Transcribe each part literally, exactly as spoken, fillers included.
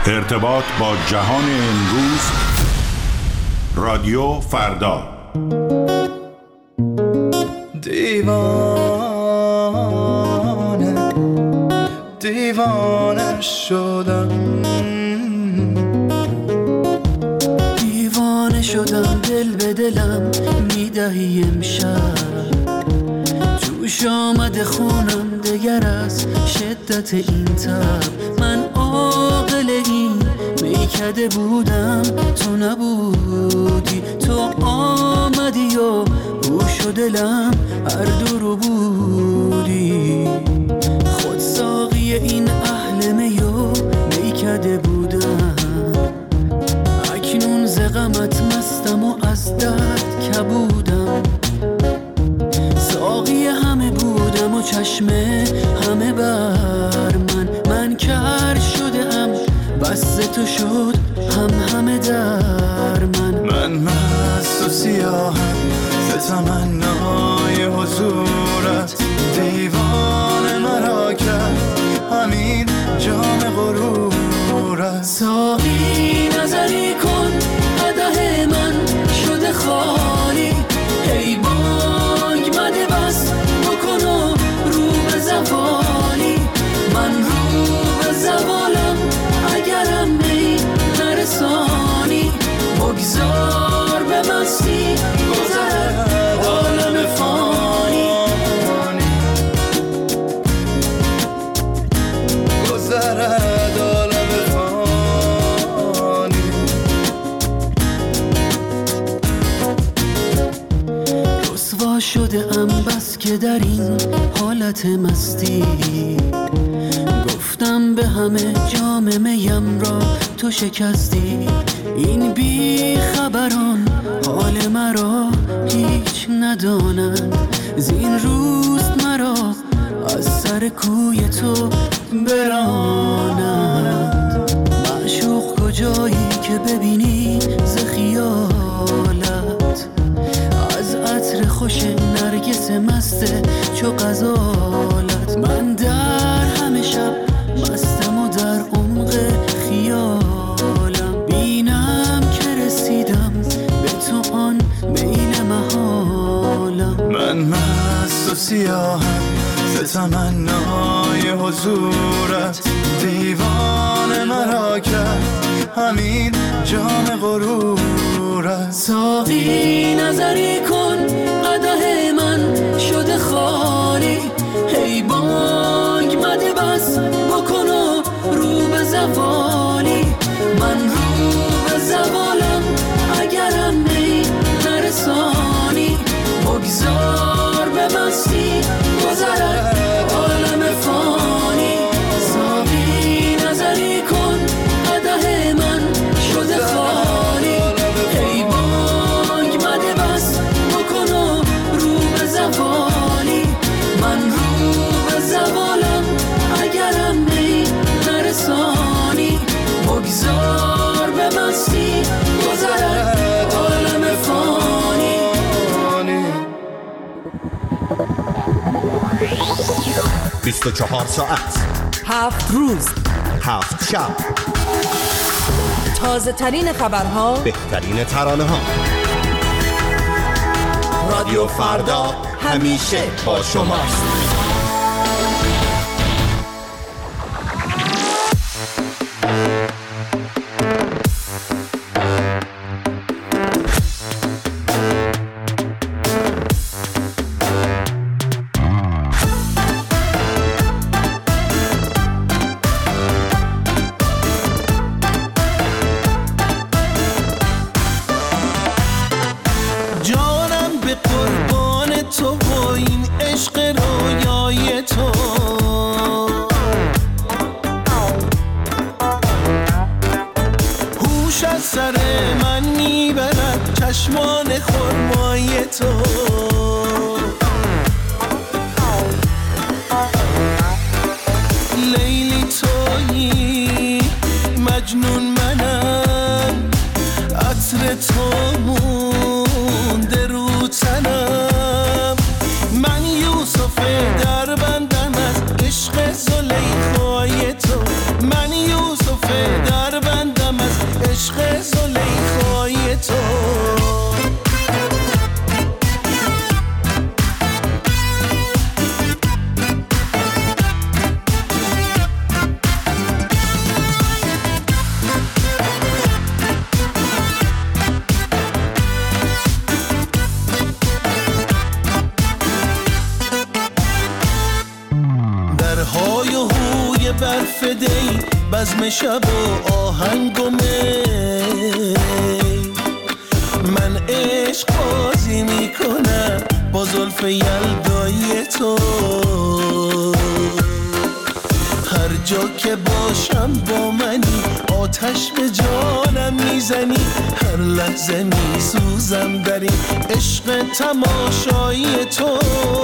ارتباط با جهان امروز، رادیو فردا. دیوانه دیوانه شدم، دیوانه شدم، دل به دلم میدهی امشب، جوش آمده خونم دگر از شدت این تب. من عاقل این میکده بودم، تو نبودی، تو آمدی و گوش و دلم هر دو رو بودی. خود ساقی این اهل میو میکده بودم، اکنون ز غمت مستم و از درد کبودم. ساقی همه بودم و چشمه همه بر من، من کر شدم بس تو شد هم همه در من. من مست و سیاهم ز تمنای حضورت، دیوانه مرا کرد همین جام غرورت. ساقی نظری کن قدح من شده خالی، ای بانگ مده بس بکن و رو به زوالی. من رو به زوالم اگرم می نرسانی، بگذار به مستی گذرد عالم فانی، گذرد عالم فانی. رسوا شده ام بس که در این حالت مستی، گفتم به همه جام میم را تو شکستی. این بی خبران حال مرا هیچ ندانند، زین روز مرا از سر کوی تو برانند. معشوق کجایی که ببینی ز خیالت، از عطر خوش نرگس مسته چو غزالت. من در همه شب مستم و در عمق خیالم، بینم که رسیدم به تو آن میل محالم. من مست و سیاهم ز تمنای حضورت، دیوانه مرا کرد همین جام غرورت. ساقی نظری کن قدح من شده خالی، ای بانگ مده بس بکن و رو به زوالی. من رو به زوالم اگرم می نرسانی، بگذار به مستی گذرد عالم فانی. ساقی نظری کن قدح من شده خالی، ای بانگ مده بس بکن و رو به زوالی. من رو به زوالم اگرم می نرسانی، بگذار به مستی گذرد عالم فانی. بیست و چهار ساعت، هفت روز، هفت شب، تازه ترین خبرها، بهترین ترانه ها. رادیو فردا همیشه با شماست. در عشق زلیخای تو. درهای و هوی برف دی، بزم شب و آهنگ و می، من عشق بازی میکنم با زلف یلدای تو. هر جا که باشم با منی، آتش به جانم میزنی، هر لحظه میسوزم در این عشق تماشایی تو.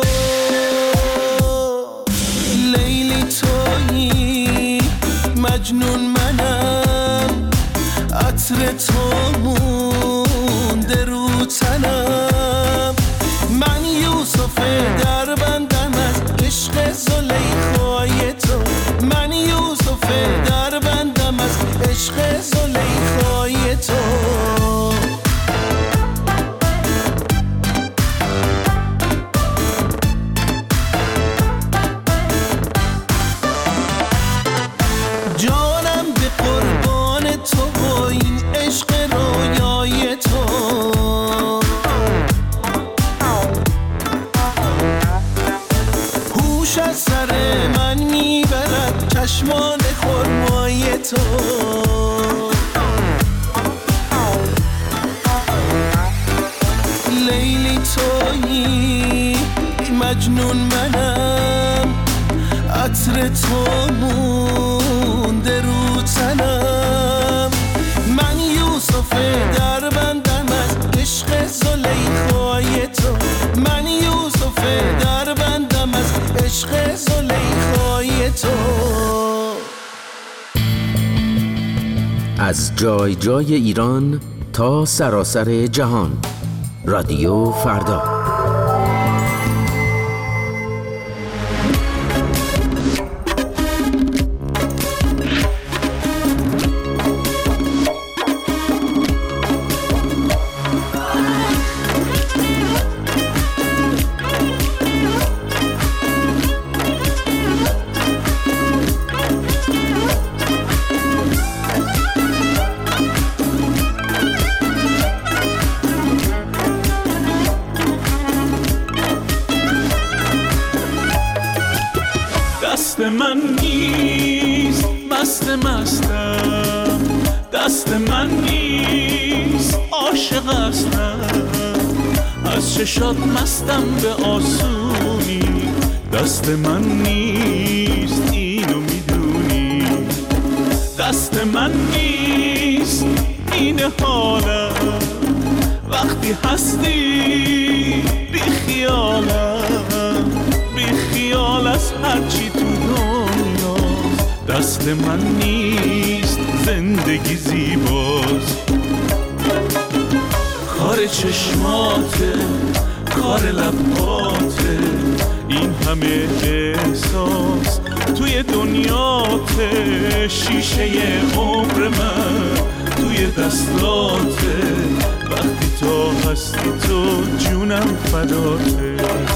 لیلی تویی، مجنون منم، عطر تو مونده رو تنم، من یوسف در بندم از عشق زلیخای تو. من یوسف در بندم از عشق زلیخای تو. چشمان خرمای تو. لیلی تویی، مجنون منم، عطر تو مونده رو تنم، من یوسف در بندم از عشق زلیخای تو. من یوسف در بندم از عشق زلیخای تو. از جای جای ایران تا سراسر جهان، رادیو فردا. دست من نیست، مست مستم، دست من نیست، عاشق هستم، از چشات مستم به آسونی، دست من نیست اینو میدونی، دست من نیست این حالم، وقتی هستی بی خیالم، بی خیال از هرچی تو دنیا، دست من نیست زندگی زیباست، کار چشماته، کار لباته، این همه احساس توی دنیاته، شیشه عمر من توی دستاته، وقتی تا هستی تو جونم فداته.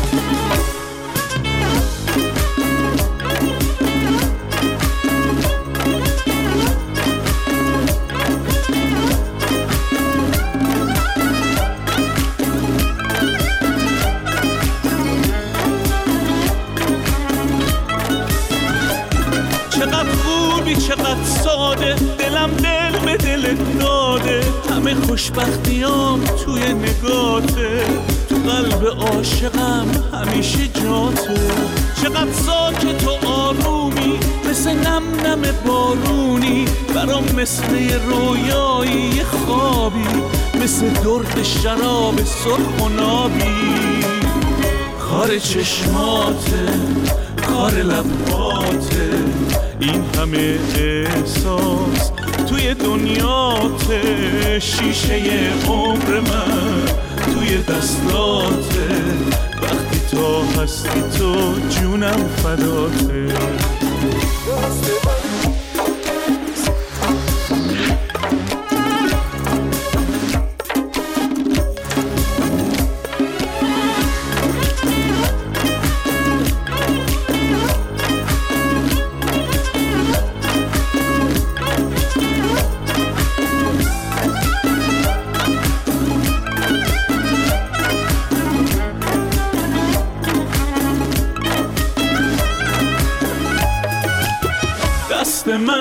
چقدر ساده، دلم دل به دلت داده، همه خوشبختیام توی نگاته، تو قلب عاشقم همیشه جاته، چقدر ساکت و آرومی، مثل نم نم بارونی، برام مثل یه رویایی، یه خوابی، مثل درد شراب سرخ و نابی، کار چشماته، کار لباته، این همه احساس توی دنیاته، شیشه عمر من توی دستاته، وقتی تا هستی تو جونم فداته.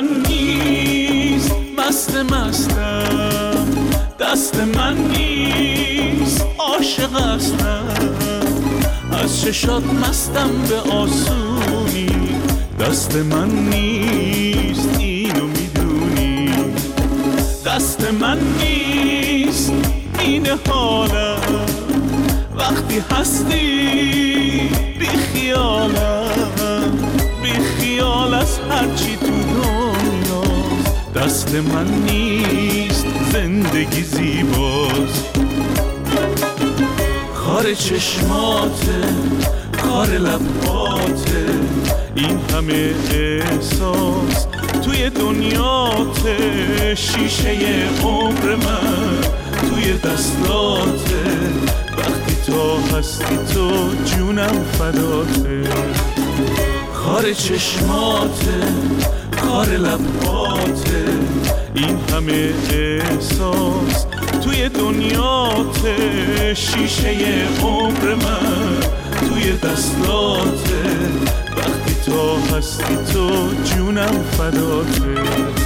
من نیست، مست مستم دست من نیست، عاشق هستم از چشات مستم به آسونی، دست من نیست اینو میدونی، دست من نیست این حالم، وقتی هستی بی خیالم، بی خیال از هرچی تو دنیا، دست من نیست زندگی زیباست، کار چشماته کار لباته، این همه احساس توی دنیاته، شیشه عمر من توی دستاته، وقتی تو هستی تو جونم فداته، کار چشماته کار لباته، این همه احساس توی دنیاته، شیشه عمر من توی دستاته، وقتی تو هستی تو جونم فداته.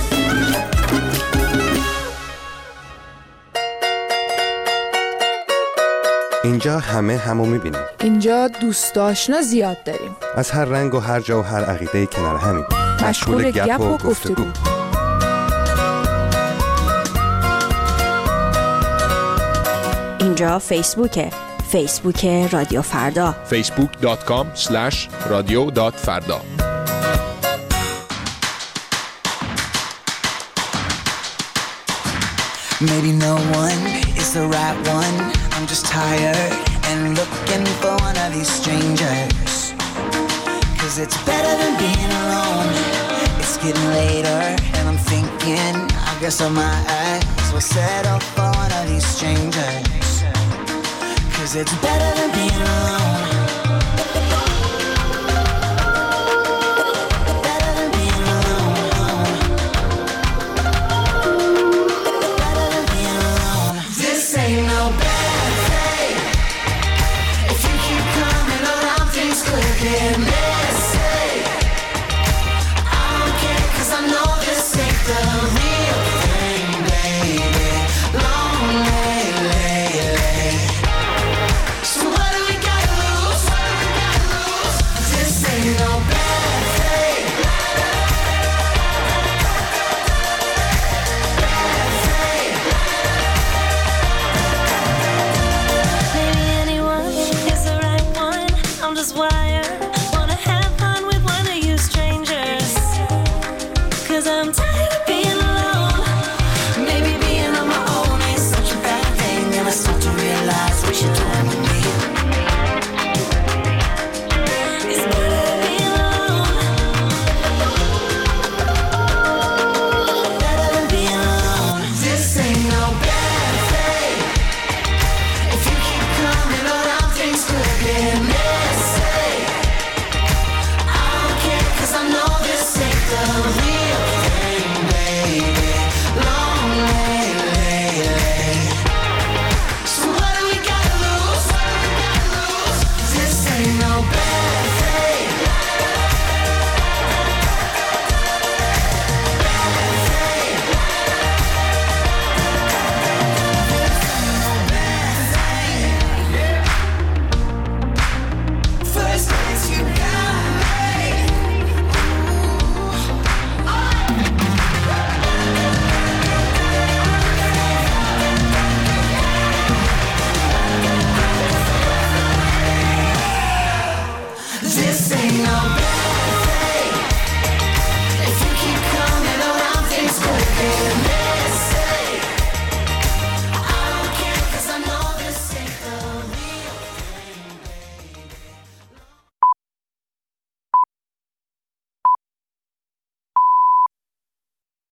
اینجا همه همو میبینیم. اینجا دوست آشنا زیاد داریم. از هر رنگ و هر جا و هر عقیده کنار همین. مشغول گپ و گفتگو. اینجا فیسبوکه. فیسبوک رادیو فردا. فیسبوک دات کام اسلش رادیو دات فردا. Maybe no one is the right one. I'm just tired and looking for one of these strangers. Cause it's better than being alone. It's getting later and I'm thinking, I guess I my eyes will settle for one of these strangers. Cause it's better than being alone. Cause I'm tired of